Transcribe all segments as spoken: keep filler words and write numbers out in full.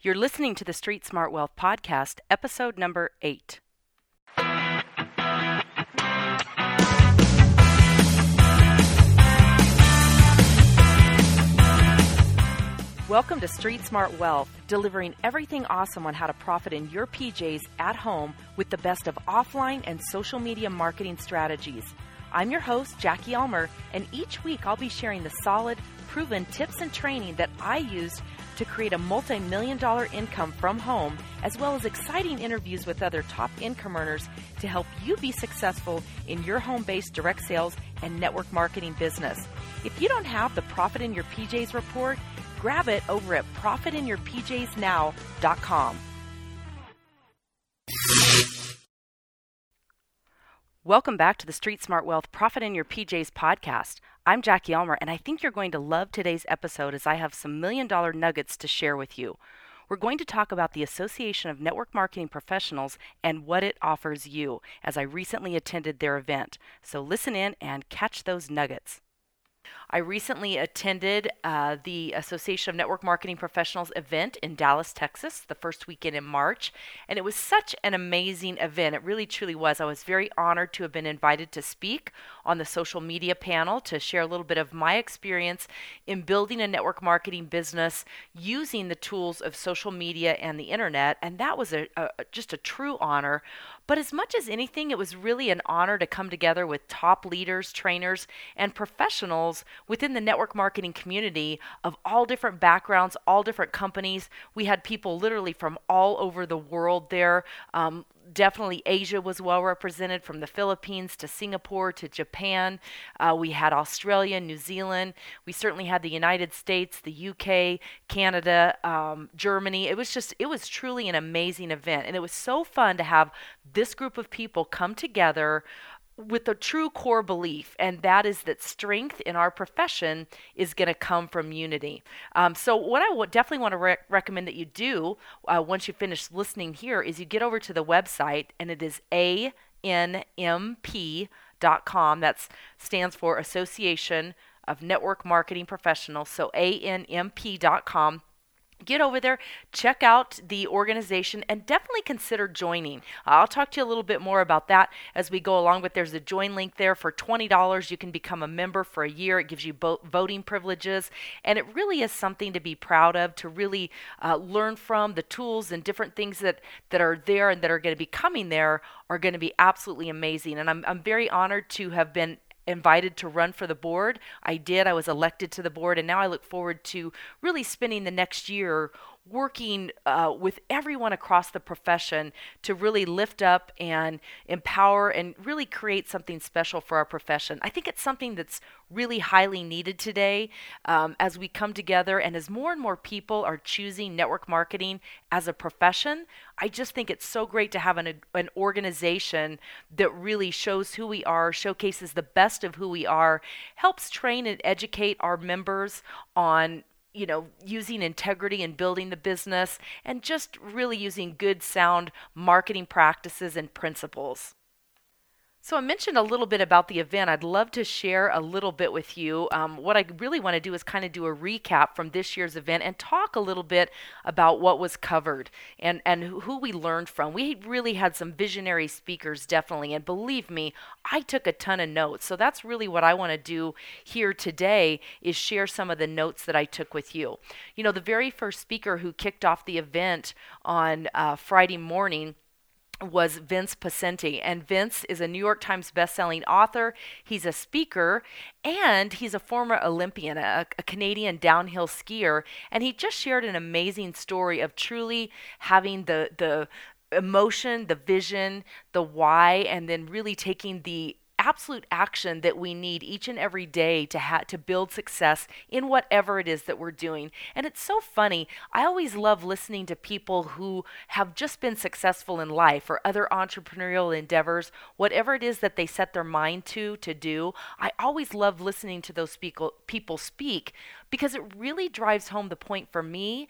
You're listening to the Street Smart Wealth Podcast, episode number eight. Welcome to Street Smart Wealth, delivering everything awesome on how to profit in your P Js at home with the best of offline and social media marketing strategies. I'm your host, Jackie Elmer, and each week I'll be sharing the solid, proven tips and training that I used to create a multi-million dollar income from home, as well as exciting interviews with other top income earners to help you be successful in your home-based direct sales and network marketing business. If you don't have the Profit in Your P Js report, grab it over at profit in your p js now dot com. Welcome back to the Street Smart Wealth Profit in Your P Js podcast. I'm Jackie Elmer, and I think you're going to love today's episode as I have some million dollar nuggets to share with you. We're going to talk about the Association of Network Marketing Professionals and what it offers you, as I recently attended their event. So listen in and catch those nuggets. I recently attended uh, the Association of Network Marketing Professionals event in Dallas, Texas, the first weekend in March, and it was such an amazing event. It really, truly was. I was very honored to have been invited to speak on the social media panel to share a little bit of my experience in building a network marketing business using the tools of social media and the internet, and that was a, a just a true honor. But as much as anything, it was really an honor to come together with top leaders, trainers, and professionals within the network marketing community of all different backgrounds, all different companies. We had people literally from all over the world there. Um, definitely Asia was well represented, from the Philippines to Singapore to Japan. Uh, we had Australia, New Zealand. We certainly had the United States, the U K, Canada, um, Germany. It was just, it was truly an amazing event. And it was so fun to have this group of people come together with a true core belief, and that is that strength in our profession is going to come from unity. Um, so what I w- definitely want to re- recommend that you do uh, once you finish listening here is you get over to the website, and it is A N M P dot com. That stands for Association of Network Marketing Professionals, so A N M P dot com. Get over there, check out the organization, and definitely consider joining. I'll talk to you a little bit more about that as we go along, but there's a join link there. For twenty dollars, you can become a member for a year. It gives you bo- voting privileges, and it really is something to be proud of, to really uh, learn from. The tools and different things that, that are there and that are going to be coming there are going to be absolutely amazing. And I'm, I'm very honored to have been invited to run for the board. I did. I was elected to the board, and now I look forward to really spending the next year working uh, with everyone across the profession to really lift up and empower and really create something special for our profession. I think it's something that's really highly needed today um, as we come together, and as more and more people are choosing network marketing as a profession. I just think it's so great to have an, an organization that really shows who we are, showcases the best of who we are, helps train and educate our members on you know, using integrity and building the business, and just really using good, sound marketing practices and principles. So I mentioned a little bit about the event. I'd love to share a little bit with you. Um, what I really want to do is kind of do a recap from this year's event and talk a little bit about what was covered and, and who we learned from. We really had some visionary speakers, definitely, and believe me, I took a ton of notes. So that's really what I want to do here today, is share some of the notes that I took with you. You know, the very first speaker who kicked off the event on uh, Friday morning was Vince Pacenti. And Vince is a New York Times bestselling author. He's a speaker, and he's a former Olympian, a, a Canadian downhill skier. And he just shared an amazing story of truly having the the emotion, the vision, the why, and then really taking the absolute action that we need each and every day to ha- to build success in whatever it is that we're doing. And it's so funny. I always love listening to people who have just been successful in life or other entrepreneurial endeavors, whatever it is that they set their mind to to do. I always love listening to those speak- people speak, because it really drives home the point for me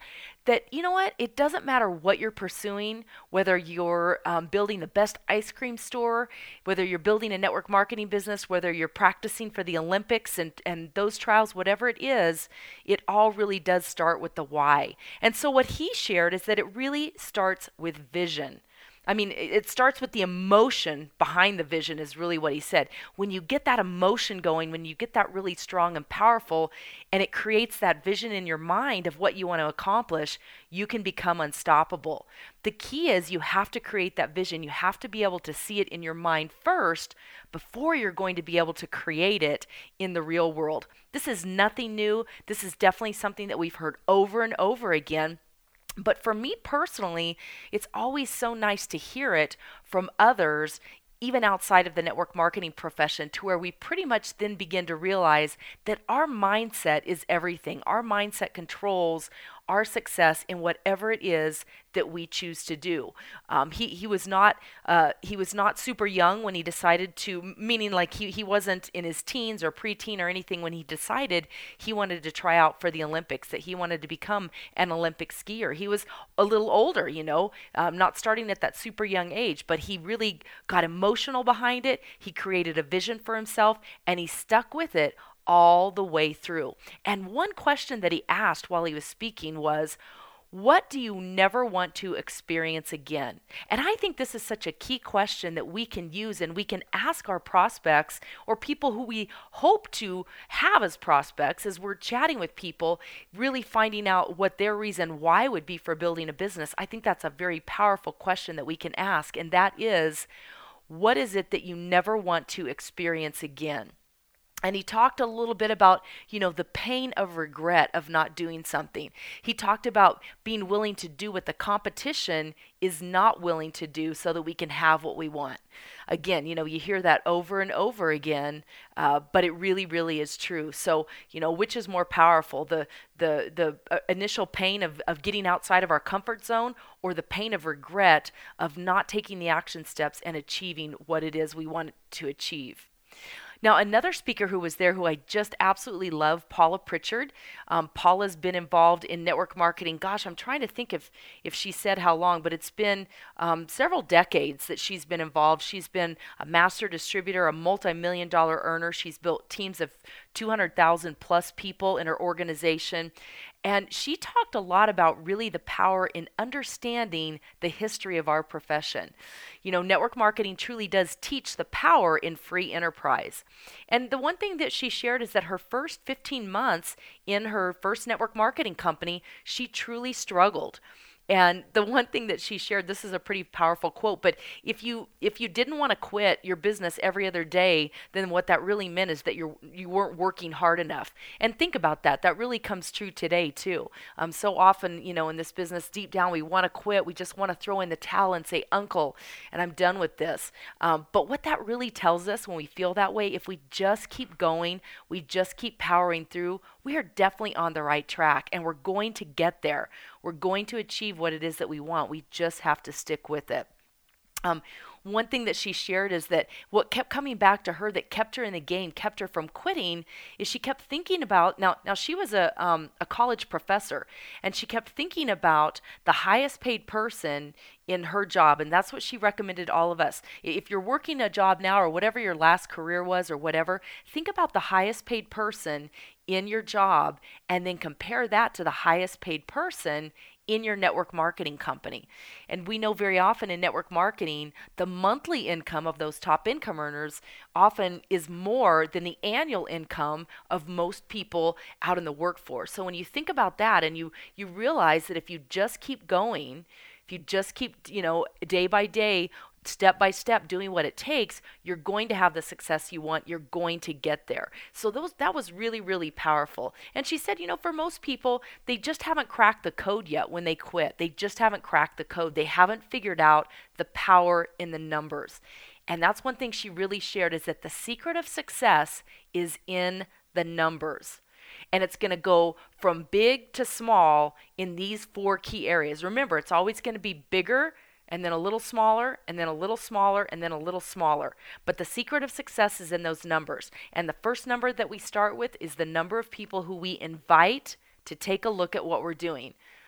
that, you know what, it doesn't matter what you're pursuing, whether you're um, building the best ice cream store, whether you're building a network marketing business, whether you're practicing for the Olympics and, and those trials, whatever it is, it all really does start with the why. And so what he shared is that it really starts with vision. I mean, it starts with the emotion behind the vision is really what he said. When you get that emotion going, when you get that really strong and powerful, and it creates that vision in your mind of what you want to accomplish, you can become unstoppable. The key is you have to create that vision. You have to be able to see it in your mind first before you're going to be able to create it in the real world. This is nothing new. This is definitely something that we've heard over and over again. But for me personally, it's always so nice to hear it from others, even outside of the network marketing profession, to where we pretty much then begin to realize that our mindset is everything. Our mindset controls our success in whatever it is that we choose to do. Um, he he was not uh, he was not super young when he decided to, meaning like he, he wasn't in his teens or preteen or anything when he decided he wanted to try out for the Olympics, that he wanted to become an Olympic skier. He was a little older, you know, um, not starting at that super young age, but he really got emotional behind it. He created a vision for himself and he stuck with it all the way through. And one question that he asked while he was speaking was, what do you never want to experience again? And I think this is such a key question that we can use and we can ask our prospects or people who we hope to have as prospects as we're chatting with people, really finding out what their reason why would be for building a business. I think that's a very powerful question that we can ask. And that is, what is it that you never want to experience again? And he talked a little bit about, you know, the pain of regret of not doing something. He talked about being willing to do what the competition is not willing to do so that we can have what we want. Again, you know, you hear that over and over again, uh, but it really, really is true. So, you know, which is more powerful, the the the uh, initial pain of, of getting outside of our comfort zone, or the pain of regret of not taking the action steps and achieving what it is we want to achieve? Now, another speaker who was there who I just absolutely love, Paula Pritchard. Um, Paula's been involved in network marketing. Gosh, I'm trying to think if, if she said how long, but it's been um, several decades that she's been involved. She's been a master distributor, a multi-million dollar earner. She's built teams of two hundred thousand plus people in her organization. And she talked a lot about really the power in understanding the history of our profession. You know, network marketing truly does teach the power in free enterprise. And the one thing that she shared is that her first fifteen months in her first network marketing company, she truly struggled. And the one thing that she shared, this is a pretty powerful quote, but if you if you didn't want to quit your business every other day, then what that really meant is that you you weren't working hard enough. And think about that. That really comes true today too. Um, so often, you know, in this business, deep down, we want to quit. We just want to throw in the towel and say, "Uncle," and I'm done with this. Um, but what that really tells us when we feel that way, if we just keep going, we just keep powering through, we are definitely on the right track, and we're going to get there. We're going to achieve what it is that we want. We just have to stick with it. Um, one thing that she shared is that what kept coming back to her that kept her in the game, kept her from quitting, is she kept thinking about, now now she was a, um, a college professor, and she kept thinking about the highest paid person in her job, and that's what she recommended all of us. If you're working a job now or whatever your last career was or whatever, think about the highest paid person in your job and then compare that to the highest paid person in your network marketing company. And we know very often in network marketing, the monthly income of those top income earners often is more than the annual income of most people out in the workforce. So when you think about that and you you realize that if you just keep going, if you just keep, you know, day by day, step by step doing what it takes, you're going to have the success you want. You're going to get there. So those that was really, really powerful. And she said, you know, for most people, they just haven't cracked the code yet when they quit. They just haven't cracked the code. They haven't figured out the power in the numbers. And that's one thing she really shared, is that the secret of success is in the numbers. And it's going to go from big to small in these four key areas. Remember, it's always going to be bigger, and then a little smaller, and then a little smaller, and then a little smaller. But the secret of success is in those numbers. And the first number that we start with is the number of people who we invite to take a look at what we're doing.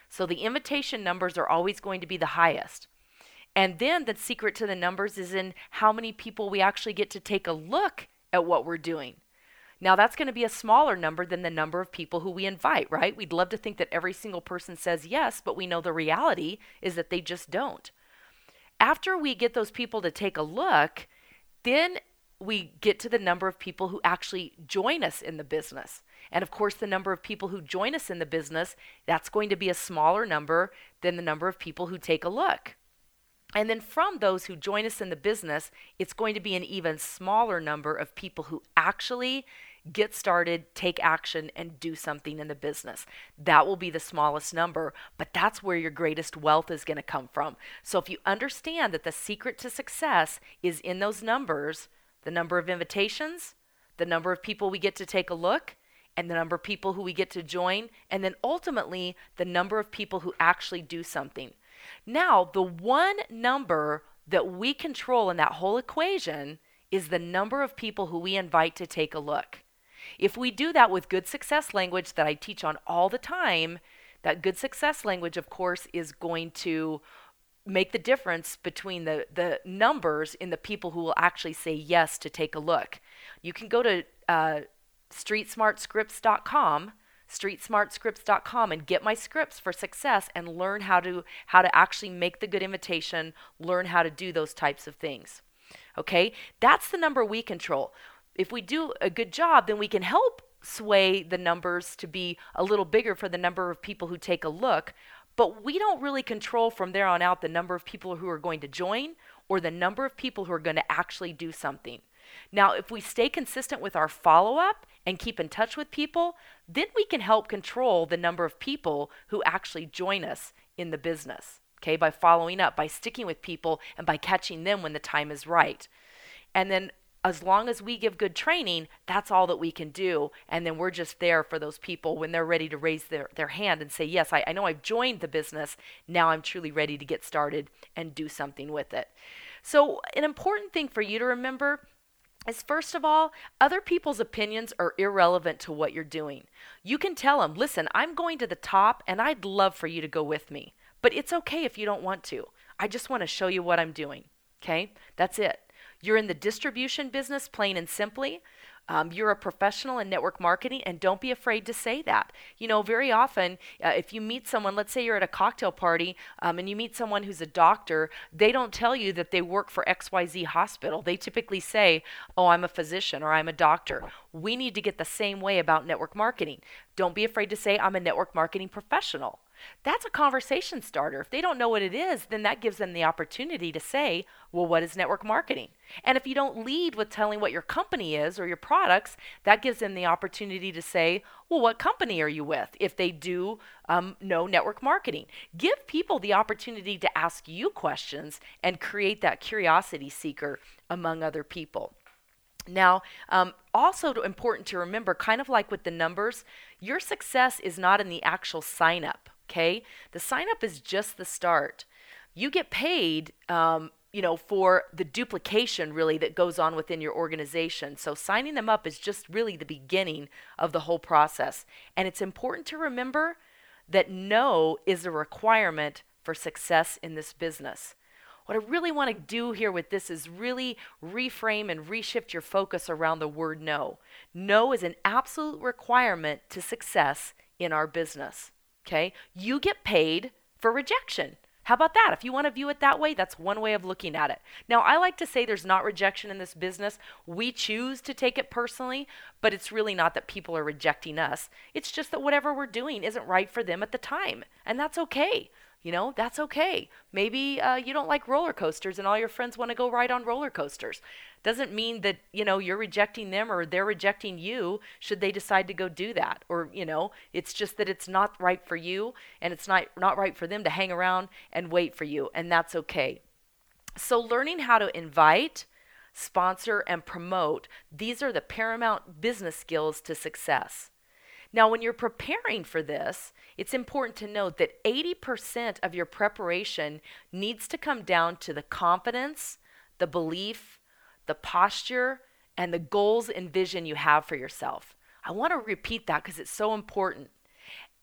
So the invitation numbers are always going to be the highest. And then the secret to the numbers is in how many people we actually get to take a look at what we're doing. Now, that's going to be a smaller number than the number of people who we invite, right? We'd love to think that every single person says yes, but we know the reality is that they just don't. After we get those people to take a look, then we get to the number of people who actually join us in the business. And of course, the number of people who join us in the business, that's going to be a smaller number than the number of people who take a look. And then from those who join us in the business, it's going to be an even smaller number of people who actually get started, take action, and do something in the business. That will be the smallest number, but that's where your greatest wealth is going to come from. So if you understand that the secret to success is in those numbers, the number of invitations, the number of people we get to take a look, and the number of people who we get to join, and then ultimately the number of people who actually do something. Now, the one number that we control in that whole equation is the number of people who we invite to take a look. If we do that with good success language that I teach on all the time, that good success language, of course, is going to make the difference between the, the numbers in the people who will actually say yes to take a look. You can go to uh, street smart scripts dot com street smart scripts dot com and get my scripts for success and learn how to how to actually make the good invitation, learn how to do those types of things. Okay? That's the number we control. If we do a good job, then we can help sway the numbers to be a little bigger for the number of people who take a look, but we don't really control from there on out the number of people who are going to join or the number of people who are going to actually do something. Now, if we stay consistent with our follow-up and keep in touch with people, then we can help control the number of people who actually join us in the business, okay, by following up, by sticking with people, and by catching them when the time is right. And then as long as we give good training, that's all that we can do. And then we're just there for those people when they're ready to raise their, their hand and say, yes, I, I know I've joined the business. Now I'm truly ready to get started and do something with it. So an important thing for you to remember is, first of all, other people's opinions are irrelevant to what you're doing. You can tell them, listen, I'm going to the top and I'd love for you to go with me, but it's okay if you don't want to. I just want to show you what I'm doing. Okay, that's it. You're in the distribution business, plain and simply. Um, you're a professional in network marketing, and don't be afraid to say that. You know, very often, uh, if you meet someone, let's say you're at a cocktail party, um, and you meet someone who's a doctor, they don't tell you that they work for X Y Z hospital. They typically say, oh, I'm a physician or I'm a doctor. We need to get the same way about network marketing. Don't be afraid to say, I'm a network marketing professional. That's a conversation starter. If they don't know what it is, then that gives them the opportunity to say, well, what is network marketing? And if you don't lead with telling what your company is or your products, that gives them the opportunity to say, well, what company are you with? If they do um, know network marketing. Give people the opportunity to ask you questions and create that curiosity seeker among other people. Now, um, also important to remember, kind of like with the numbers, your success is not in the actual sign up. Okay, the sign up is just the start. You get paid, um, you know, for the duplication really that goes on within your organization. So signing them up is just really the beginning of the whole process. And it's important to remember that no is a requirement for success in this business. What I really want to do here with this is really reframe and reshift your focus around the word no. No is an absolute requirement to success in our business. Okay, you get paid for rejection. How about that? If you want to view it that way, that's one way of looking at it. Now, I like to say there's not rejection in this business. We choose to take it personally, but it's really not that people are rejecting us. It's just that whatever we're doing isn't right for them at the time, and that's okay. You know, that's okay. Maybe uh, you don't like roller coasters and all your friends want to go ride on roller coasters. Doesn't mean that, you know, you're rejecting them or they're rejecting you should they decide to go do that. Or, you know, it's just that it's not right for you and it's not, not right for them to hang around and wait for you. And that's okay. So learning how to invite, sponsor, and promote, these are the paramount business skills to success. Now, when you're preparing for this, it's important to note that eighty percent of your preparation needs to come down to the confidence, the belief, the posture, and the goals and vision you have for yourself. I want to repeat that because it's so important.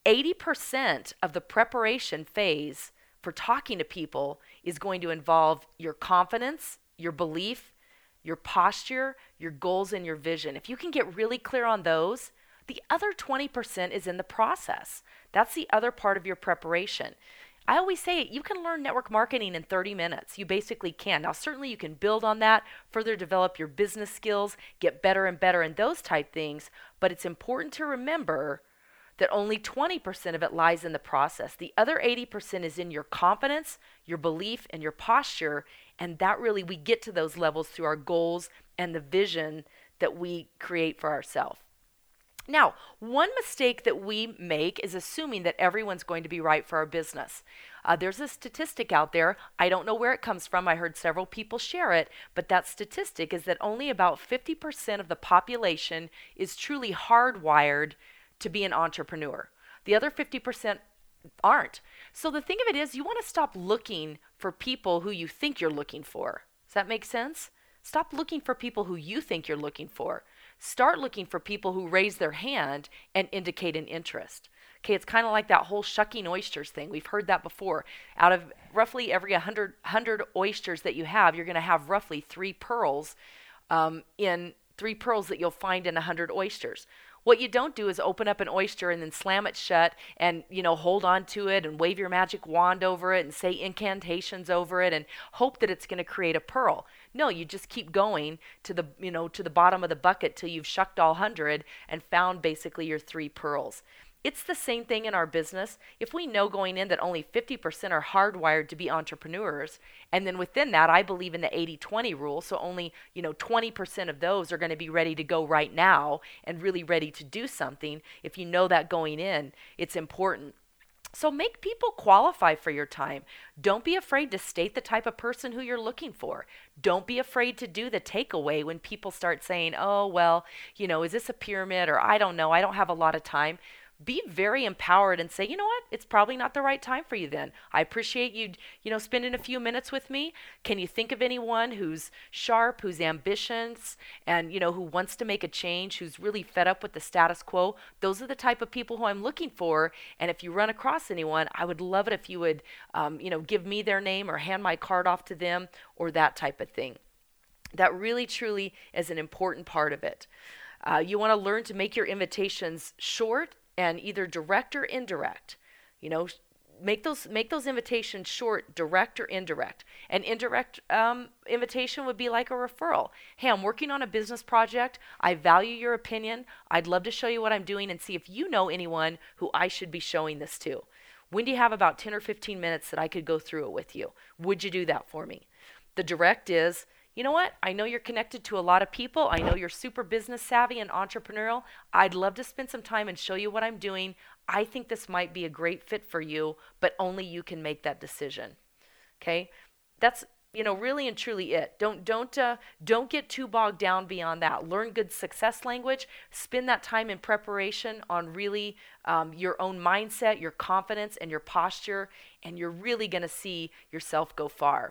eighty percent of the preparation phase for talking to people is going to involve your confidence, your belief, your posture, your goals, and your vision. If you can get really clear on those, the other twenty percent is in the process. That's the other part of your preparation. I always say it, you can learn network marketing in thirty minutes. You basically can. Now, certainly you can build on that, further develop your business skills, get better and better in those type things, but it's important to remember that only twenty percent of it lies in the process. The other eighty percent is in your confidence, your belief, and your posture, and that really, we get to those levels through our goals and the vision that we create for ourselves. Now, one mistake that we make is assuming that everyone's going to be right for our business. Uh, there's a statistic out there. I don't know where it comes from. I heard several people share it, but that statistic is that only about fifty percent of the population is truly hardwired to be an entrepreneur. The other fifty percent aren't. So the thing of it is, you want to stop looking for people who you think you're looking for. Does that make sense? Stop looking for people who you think you're looking for. Start looking for people who raise their hand and indicate an interest. Okay, it's kind of like that whole shucking oysters thing. We've heard that before. Out of roughly every one hundred, one hundred oysters that you have, you're going to have roughly three pearls um, in three pearls that you'll find in one hundred oysters. What you don't do is open up an oyster and then slam it shut and, you know, hold on to it and wave your magic wand over it and say incantations over it and hope that it's going to create a pearl. No, you just keep going to the, you know, to the bottom of the bucket till you've shucked all one hundred and found basically your three pearls. It's the same thing in our business. If we know going in that only fifty percent are hardwired to be entrepreneurs, and then within that, I believe in the eighty twenty rule, so only, you know, twenty percent of those are going to be ready to go right now and really ready to do something. If you know that going in, it's important. So make people qualify for your time. Don't be afraid to state the type of person who you're looking for. Don't be afraid to do the takeaway when people start saying, oh, well, you know, is this a pyramid? Or I don't know, I don't have a lot of time. Be very empowered and say, you know what, it's probably not the right time for you then. I appreciate you, you know, spending a few minutes with me. Can you think of anyone who's sharp, who's ambitious, and, you know, who wants to make a change, who's really fed up with the status quo? Those are the type of people who I'm looking for. And if you run across anyone, I would love it if you would, um, you know, give me their name or hand my card off to them or that type of thing. That really, truly is an important part of it. Uh, you want to learn to make your invitations short and either direct or indirect. You know, make those make those invitations short, direct or indirect. An indirect um, invitation would be like a referral. Hey, I'm working on a business project. I value your opinion. I'd love to show you what I'm doing and see if you know anyone who I should be showing this to. When do you have about ten or fifteen minutes that I could go through it with you? Would you do that for me? The direct is, you know what? I know you're connected to a lot of people. I know you're super business savvy and entrepreneurial. I'd love to spend some time and show you what I'm doing. I think this might be a great fit for you, but only you can make that decision. Okay? That's, you know, really and truly it. Don't don't uh, don't get too bogged down beyond that. Learn good success language. Spend that time in preparation on really um, your own mindset, your confidence, and your posture, and you're really going to see yourself go far.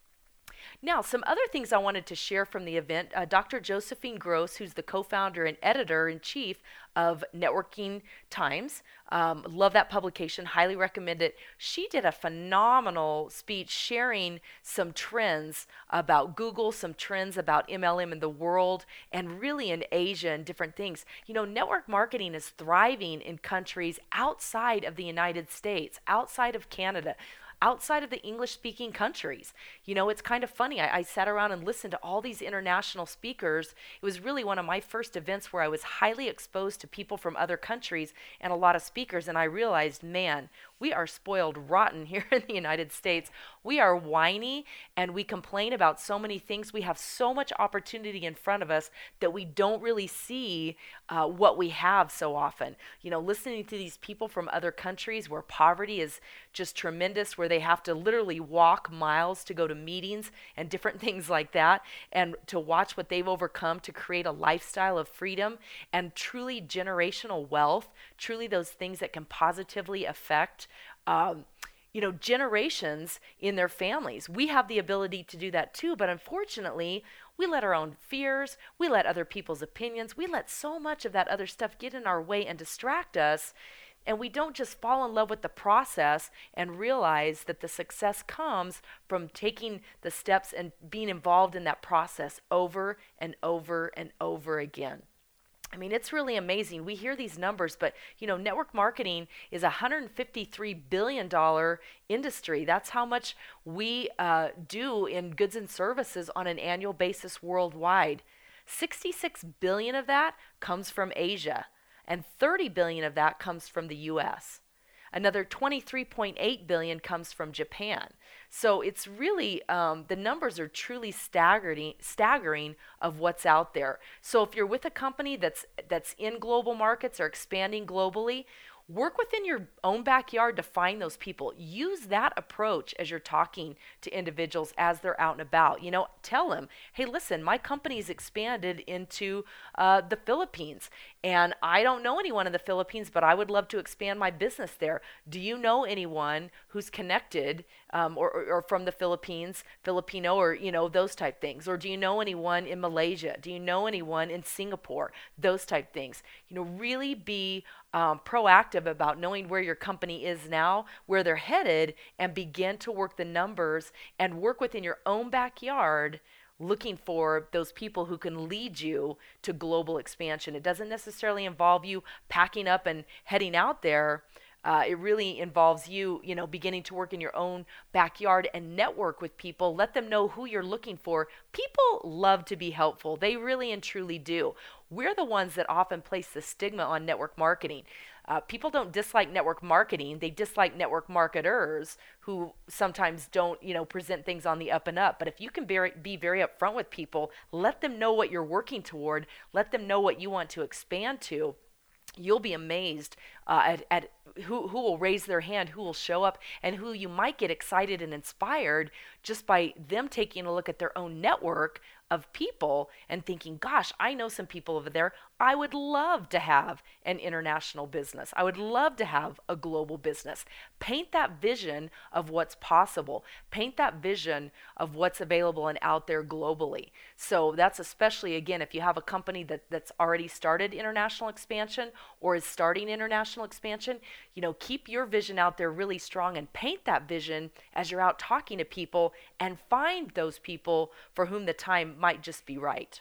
Now, some other things I wanted to share from the event. Uh, Doctor Josephine Gross, who's the co-founder and editor-in-chief of Networking Times, um, love that publication, highly recommend it. She did a phenomenal speech sharing some trends about Google, some trends about M L M in the world, and really in Asia and different things. You know, network marketing is thriving in countries outside of the United States, outside of Canada, outside of the English-speaking countries. You know, it's kind of funny. I, I sat around and listened to all these international speakers. It was really one of my first events where I was highly exposed to people from other countries and a lot of speakers, and I realized, man, we are spoiled rotten here in the United States. We are whiny and we complain about so many things. We have so much opportunity in front of us that we don't really see uh, what we have so often. You know, listening to these people from other countries where poverty is just tremendous, where they have to literally walk miles to go to meetings and different things like that, and to watch what they've overcome to create a lifestyle of freedom and truly generational wealth, truly those things that can positively affect Um, you know, generations in their families. We have the ability to do that too, but unfortunately, we let our own fears, we let other people's opinions, we let so much of that other stuff get in our way and distract us And we don't just fall in love with the process and realize that the success comes from taking the steps and being involved in that process over and over and over again. I mean, it's really amazing. We hear these numbers, but you know, network marketing is a one hundred fifty-three billion dollars industry. That's how much we uh, do in goods and services on an annual basis worldwide. sixty-six billion dollars of that comes from Asia, and thirty billion dollars of that comes from the U S. Another twenty-three point eight billion dollars comes from Japan. So it's really, um, the numbers are truly staggering, staggering of what's out there. So if you're with a company that's that's in global markets or expanding globally, work within your own backyard to find those people. Use that approach as you're talking to individuals as they're out and about. You know, tell them, hey, listen, my company's expanded into uh, the Philippines, and I don't know anyone in the Philippines, but I would love to expand my business there. Do you know anyone who's connected um, or, or, or from the Philippines, Filipino, or, you know, those type things? Or do you know anyone in Malaysia? Do you know anyone in Singapore? Those type things. You know, really be Um, proactive about knowing where your company is now, where they're headed, and begin to work the numbers and work within your own backyard looking for those people who can lead you to global expansion. It doesn't necessarily involve you packing up and heading out there. Uh, it really involves you, you know, beginning to work in your own backyard and network with people. Let them know who you're looking for. People love to be helpful. They really and truly do. We're the ones that often place the stigma on network marketing. Uh, people don't dislike network marketing. They dislike network marketers who sometimes don't, you know, present things on the up and up. But if you can be, be very upfront with people, let them know what you're working toward, let them know what you want to expand to, you'll be amazed uh, at, at who, who will raise their hand, who will show up, and who you might get excited and inspired just by them taking a look at their own network of people and thinking, gosh, I know some people over there. I would love to have an international business. I would love to have a global business. Paint that vision of what's possible. Paint that vision of what's available and out there globally. So that's especially, again, if you have a company that, that's already started international expansion or is starting international expansion, you know, keep your vision out there really strong and paint that vision as you're out talking to people, and find those people for whom the time might just be right.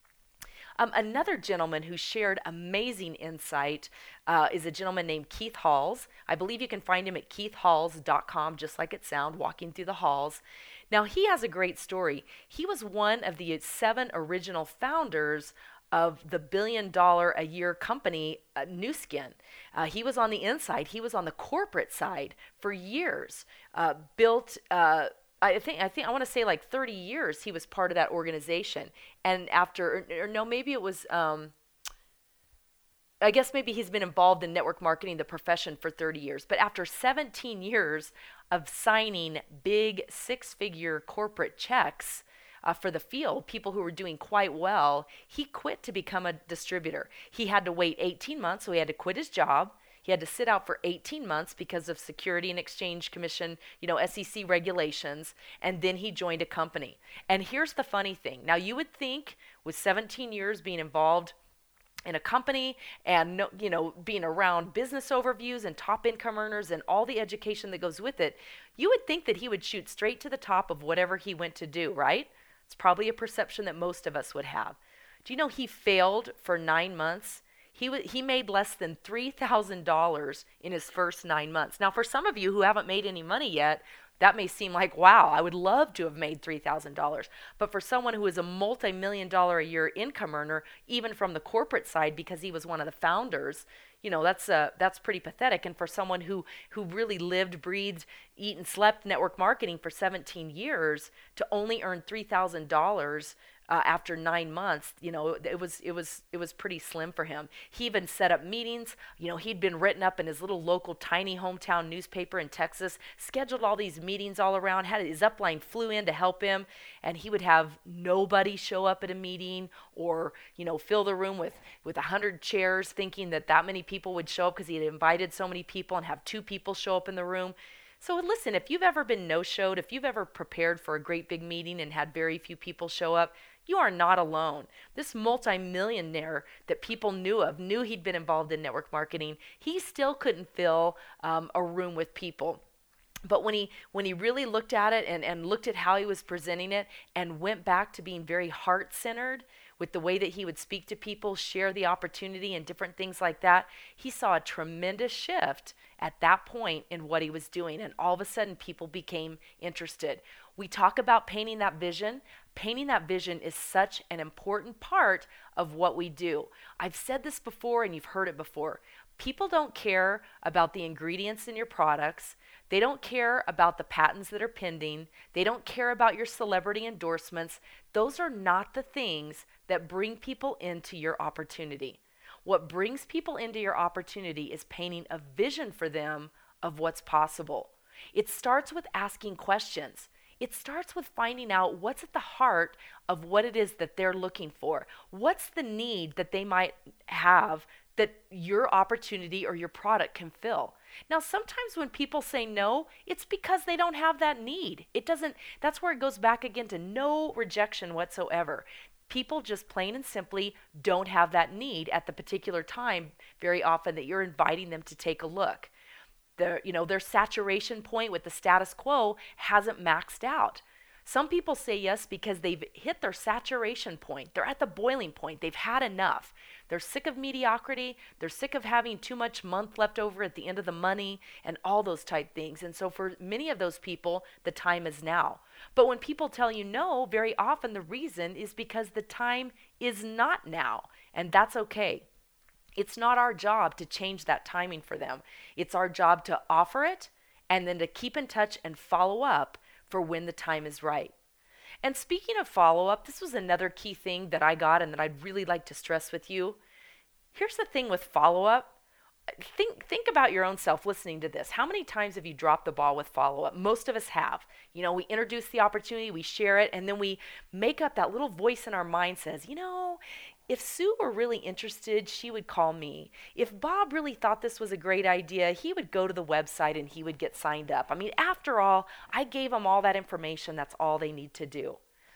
Um, another gentleman who shared amazing insight uh, is a gentleman named Keith Halls. I believe you can find him at keith halls dot com, just like it sounds, walking through the halls. Now, he has a great story. He was one of the seven original founders of the billion dollar a year company, uh, Nu Skin. Uh, he was on the inside. He was on the corporate side for years. Uh, built, uh, I think, I think I want to say like thirty years. He was part of that organization. And after, or, or no, maybe it was. Um, I guess maybe he's been involved in network marketing, the profession, for thirty years. But after seventeen years of signing big six-figure corporate checks uh, for the field, people who were doing quite well, he quit to become a distributor. He had to wait eighteen months, so he had to quit his job. He had to sit out for eighteen months because of Security and Exchange Commission, you know, S E C regulations, and then he joined a company. And here's the funny thing. Now, you would think with seventeen years being involved in a company and, you know, being around business overviews and top income earners and all the education that goes with it, you would think that he would shoot straight to the top of whatever he went to do, right? It's probably a perception that most of us would have. Do you know he failed for nine months? He w- he made less than three thousand dollars in his first nine months. Now, for some of you who haven't made any money yet, that may seem like, wow, I would love to have made three thousand dollars. But for someone who is a multi-million dollar a year income earner, even from the corporate side, because he was one of the founders, you know, that's uh, that's pretty pathetic. And for someone who who really lived, breathed, eat, and slept network marketing for seventeen years to only earn three thousand dollars Uh, after nine months, you know, it was it was it was pretty slim for him. He even set up meetings. You know, he'd been written up in his little local tiny hometown newspaper in Texas, scheduled all these meetings all around, had his upline flew in to help him, and he would have nobody show up at a meeting, or, you know, fill the room with with a hundred chairs, thinking that that many people would show up because he had invited so many people, and have two people show up in the room. So listen, if you've ever been no-showed, if you've ever prepared for a great big meeting and had very few people show up, You are not alone. This multimillionaire that people knew of, knew he'd been involved in network marketing. He still couldn't fill um, a room with people. But when he when he really looked at it and, and looked at how he was presenting it and went back to being very heart-centered with the way that he would speak to people, share the opportunity and different things like that, he saw a tremendous shift at that point in what he was doing. And all of a sudden, people became interested. We talk about painting that vision. Painting that vision is such an important part of what we do. I've said this before and you've heard it before. People don't care about the ingredients in your products. They don't care about the patents that are pending. They don't care about your celebrity endorsements. Those are not the things that bring people into your opportunity. What brings people into your opportunity is painting a vision for them of what's possible. It starts with asking questions. It starts with finding out what's at the heart of what it is that they're looking for. What's the need that they might have that your opportunity or your product can fill? Now, sometimes when people say no, it's because they don't have that need. It doesn't, that's where it goes back again to no rejection whatsoever. People just plain and simply don't have that need at the particular time very often that you're inviting them to take a look. Their, you know, their saturation point with the status quo hasn't maxed out. Some people say yes because they've hit their saturation point. They're at the boiling point. They've had enough. They're sick of mediocrity. They're sick of having too much month left over at the end of the money and all those type things. And so for many of those people, the time is now. But when people tell you no, very often the reason is because the time is not now. And that's okay. It's not our job to change that timing for them. It's our job to offer it and then to keep in touch and follow up for when the time is right. And speaking of follow-up, this was another key thing that I got and that I'd really like to stress with you. Here's the thing with follow-up. Think think about your own self listening to this. How many times have you dropped the ball with follow-up? Most of us have. You know, we introduce the opportunity, we share it, and then we make up that little voice in our mind says, you know, if Sue were really interested, she would call me. If Bob really thought this was a great idea, he would go to the website and he would get signed up. I mean, after all, I gave them all that information. That's all they need to do.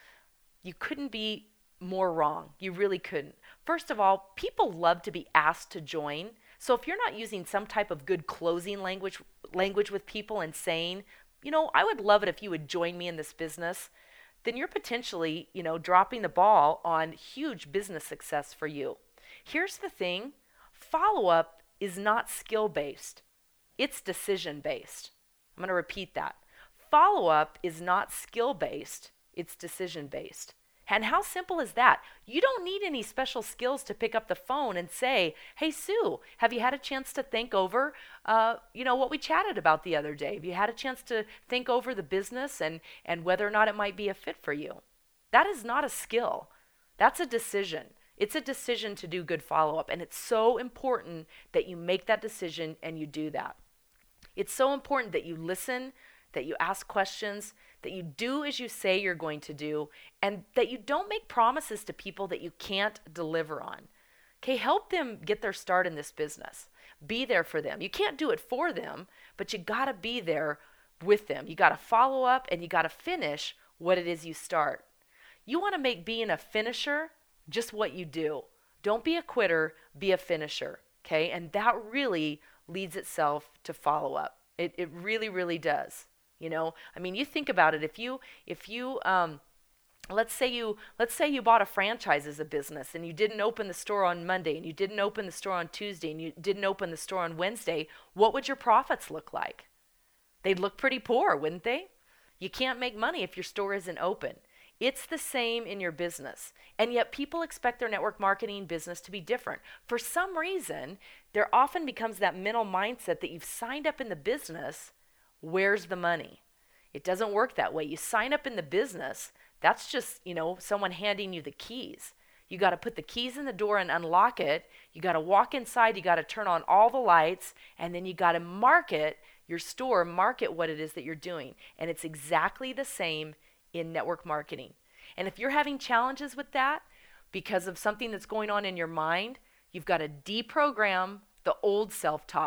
You couldn't be more wrong. You really couldn't. First of all, people love to be asked to join. So if you're not using some type of good closing language language with people and saying, you know, I would love it if you would join me in this business, then you're potentially, you know, dropping the ball on huge business success for you. Here's the thing, follow-up is not skill-based. It's decision-based. I'm going to repeat that. Follow-up is not skill-based. It's decision-based. And how simple is that? You don't need any special skills to pick up the phone and say, hey, Sue, have you had a chance to think over, uh, you know, what we chatted about the other day? Have you had a chance to think over the business and, and whether or not it might be a fit for you? That is not a skill. That's a decision. It's a decision to do good follow-up. And it's so important that you make that decision and you do that. It's so important that you listen, that you ask questions, that you do as you say you're going to do, and that you don't make promises to people that you can't deliver on. Okay, help them get their start in this business. Be there for them. You can't do it for them, but you got to be there with them. You got to follow up and you got to finish what it is you start. You want to make being a finisher just what you do. Don't be a quitter, be a finisher. Okay, and that really leads itself to follow up. It it really, really does. You know, I mean, you think about it. If you, if you, um, let's say you, let's say you bought a franchise as a business and you didn't open the store on Monday and you didn't open the store on Tuesday and you didn't open the store on Wednesday, what would your profits look like? They'd look pretty poor, wouldn't they? You can't make money if your store isn't open. It's the same in your business. And yet people expect their network marketing business to be different. For some reason, there often becomes that mental mindset that you've signed up in the business. Where's the money? It doesn't work that way. You sign up in the business, that's just, you know, someone handing you the keys. You got to put the keys in the door and unlock it. You got to walk inside, you got to turn on all the lights, and then you got to market your store, market what it is that you're doing. And it's exactly the same in network marketing. And if you're having challenges with that because of something that's going on in your mind, you've got to deprogram the old self-talk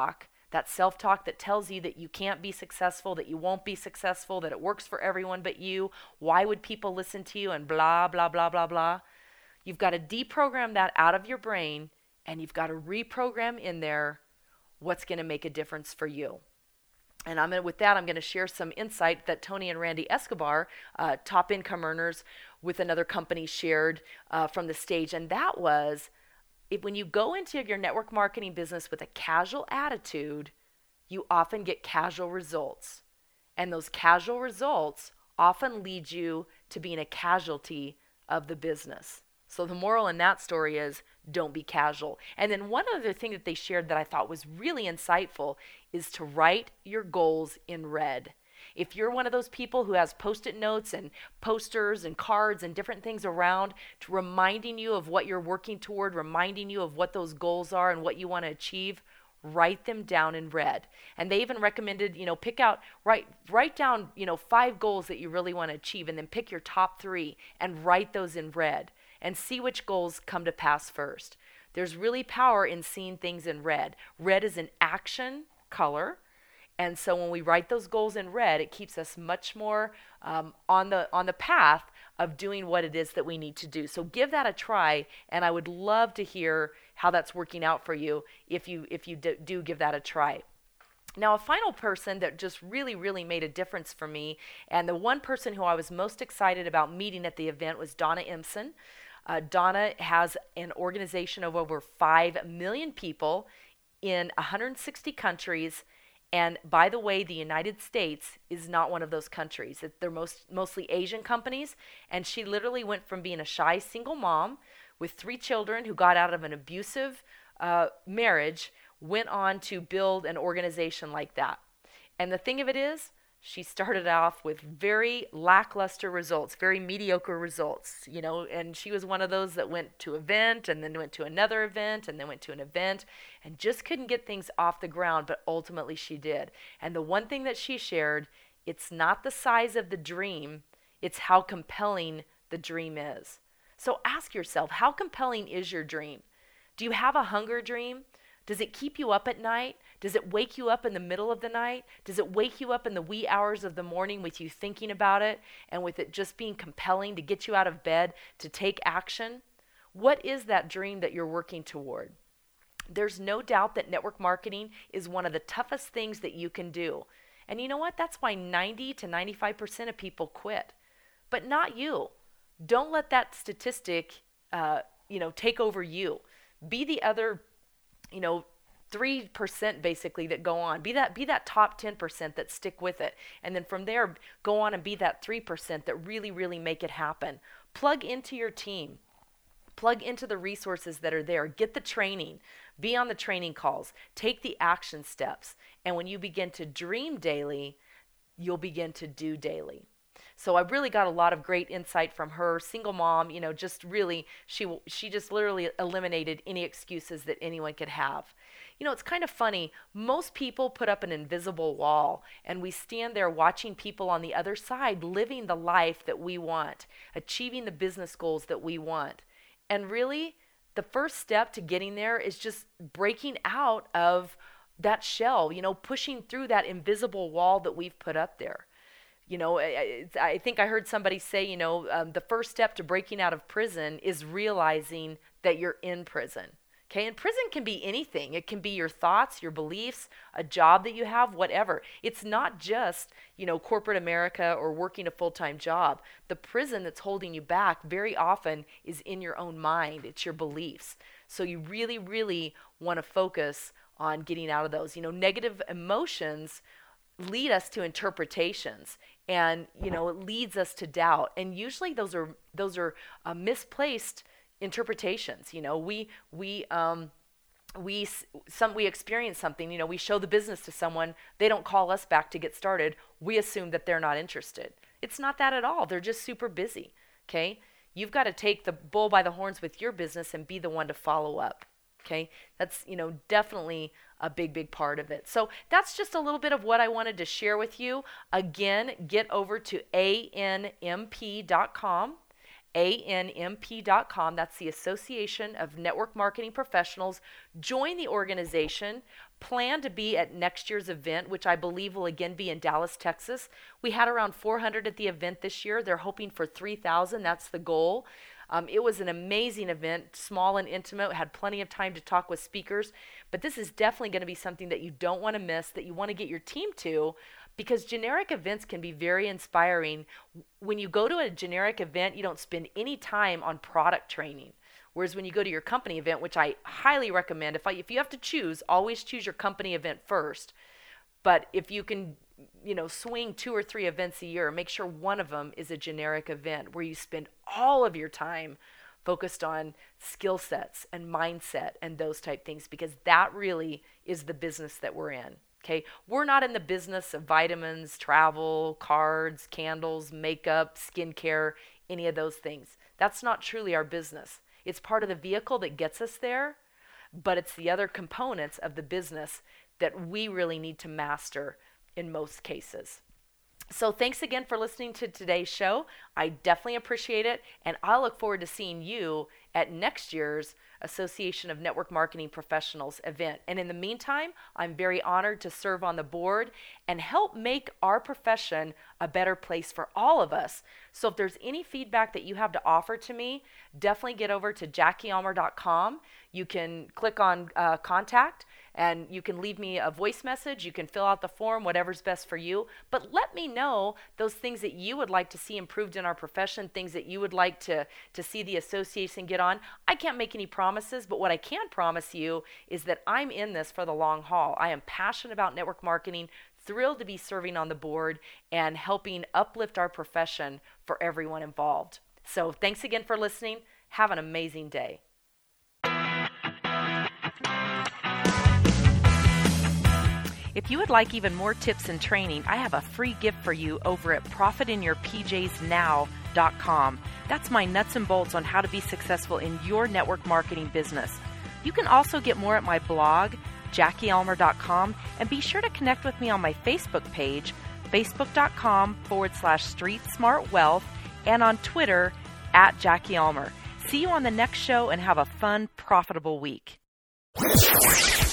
That self-talk that tells you that you can't be successful, that you won't be successful, that it works for everyone but you. Why would people listen to you? And blah, blah, blah, blah, blah. You've got to deprogram that out of your brain, and you've got to reprogram in there what's going to make a difference for you. And I'm gonna, with that, I'm going to share some insight that Tony and Randy Escobar, uh, top income earners with another company, shared uh, from the stage. And that was, if, when you go into your network marketing business with a casual attitude, you often get casual results. And those casual results often lead you to being a casualty of the business. So the moral in that story is, don't be casual. And then one other thing that they shared that I thought was really insightful is to write your goals in red. If you're one of those people who has post-it notes and posters and cards and different things around to reminding you of what you're working toward, reminding you of what those goals are and what you want to achieve, write them down in red. And they even recommended, you know, pick out, write, write down, you know, five goals that you really want to achieve, and then pick your top three and write those in red and see which goals come to pass first. There's really power in seeing things in red. Red is an action color. And so when we write those goals in red, it keeps us much more um, on the on the path of doing what it is that we need to do. So give that a try, and I would love to hear how that's working out for you if you if you do, do give that a try. Now, a final person that just really, really made a difference for me, and the one person who I was most excited about meeting at the event, was Donna Imson. Uh, Donna has an organization of over five million people in one hundred sixty countries. And by the way, the United States is not one of those countries. They're most, mostly Asian companies. And she literally went from being a shy single mom with three children who got out of an abusive uh, marriage, went on to build an organization like that. And the thing of it is, she started off with very lackluster results, very mediocre results, you know, and she was one of those that went to an event and then went to another event and then went to an event and just couldn't get things off the ground, but ultimately she did. And the one thing that she shared, it's not the size of the dream, it's how compelling the dream is. So ask yourself, how compelling is your dream? Do you have a hunger dream? Does it keep you up at night? Does it wake you up in the middle of the night? Does it wake you up in the wee hours of the morning with you thinking about it and with it just being compelling to get you out of bed to take action? What is that dream that you're working toward? There's no doubt that network marketing is one of the toughest things that you can do. And you know what? That's why ninety to ninety-five percent of people quit. But not you. Don't let that statistic uh, you know, take over you. Be the other you know, three percent basically that go on. Be that be that top ten percent that stick with it. And then from there, go on and be that three percent that really, really make it happen. Plug into your team. Plug into the resources that are there. Get the training. Be on the training calls. Take the action steps. And when you begin to dream daily, you'll begin to do daily. So I really got a lot of great insight from her. Single mom, you know, just really, she she just literally eliminated any excuses that anyone could have. You know, it's kind of funny. Most people put up an invisible wall, and we stand there watching people on the other side living the life that we want, achieving the business goals that we want. And really, the first step to getting there is just breaking out of that shell, you know, pushing through that invisible wall that we've put up there. You know, I, I think I heard somebody say, you know, um, the first step to breaking out of prison is realizing that you're in prison. Okay, and prison can be anything. It can be your thoughts, your beliefs, a job that you have, whatever. It's not just, you know, corporate America or working a full-time job. The prison that's holding you back very often is in your own mind. It's your beliefs. So you really, really want to focus on getting out of those. You know, negative emotions lead us to interpretations, and you know, it leads us to doubt, and usually those are those are uh, misplaced interpretations. You know, we we um we some we experience something, you know, we show the business to someone, they don't call us back to get started, we assume that they're not interested. It's not that at all. They're just super busy. Okay, you've got to take the bull by the horns with your business and be the one to follow up. Okay, that's, you know, definitely a big, big part of it. So that's just a little bit of what I wanted to share with you. Again, get over to A N M P dot com. A N M P dot com. That's the Association of Network Marketing Professionals. Join the organization. plan to be at next year's event, which I believe will again be in Dallas, Texas. We had around four hundred at the event this year. They're hoping for three thousand. That's the goal. Um, it was an amazing event, small and intimate, had plenty of time to talk with speakers, but this is definitely going to be something that you don't want to miss, that you want to get your team to, because generic events can be very inspiring. When you go to a generic event, you don't spend any time on product training. Whereas when you go to your company event, which I highly recommend, if I, if you have to choose, always choose your company event first. But if you can, you know, swing two or three events a year, make sure one of them is a generic event where you spend all of your time focused on skill sets and mindset and those type things, because that really is the business that we're in. Okay, we're not in the business of vitamins, travel, cards, candles, makeup, skincare, any of those things. That's not truly our business. It's part of the vehicle that gets us there, but it's the other components of the business that we really need to master in most cases. So thanks again for listening to today's show. I definitely appreciate it, and I'll look forward to seeing you at next year's Association of Network Marketing Professionals event. And in the meantime, I'm very honored to serve on the board and help make our profession a better place for all of us. So if there's any feedback that you have to offer to me, definitely get over to jackie almer dot com. You can click on uh, contact, and you can leave me a voice message. You can fill out the form, whatever's best for you. But let me know those things that you would like to see improved in our profession, things that you would like to, to see the association get on. I can't make any promises, but what I can promise you is that I'm in this for the long haul. I am passionate about network marketing, thrilled to be serving on the board and helping uplift our profession for everyone involved. So thanks again for listening. Have an amazing day. If you would like even more tips and training, I have a free gift for you over at profit in your p js now dot com. That's my nuts and bolts on how to be successful in your network marketing business. You can also get more at my blog, jackie almer dot com, and be sure to connect with me on my Facebook page, facebook.com forward slash Street Smart Wealth, and on Twitter at Jackie Almer. See you on the next show and have a fun, profitable week.